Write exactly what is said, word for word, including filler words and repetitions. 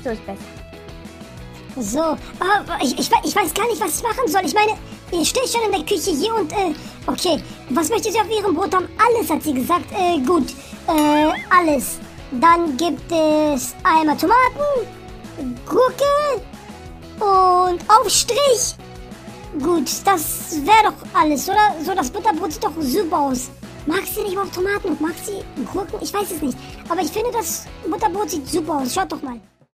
So ist besser. So, aber ich, ich, ich weiß gar nicht, was ich machen soll. Ich meine, ihr steht schon in der Küche hier und, äh, okay. Was möchtet ihr auf ihrem Brot haben? Alles, hat sie gesagt. Äh, gut. Äh, alles. Dann gibt es einmal Tomaten, Gurke und Aufstrich. Gut, das wäre doch alles, oder? So, das Butterbrot sieht doch super aus. Mag sie nicht überhaupt Tomaten und mag sie Gurken? Ich weiß es nicht. Aber ich finde, das Butterbrot sieht super aus. Schaut doch mal.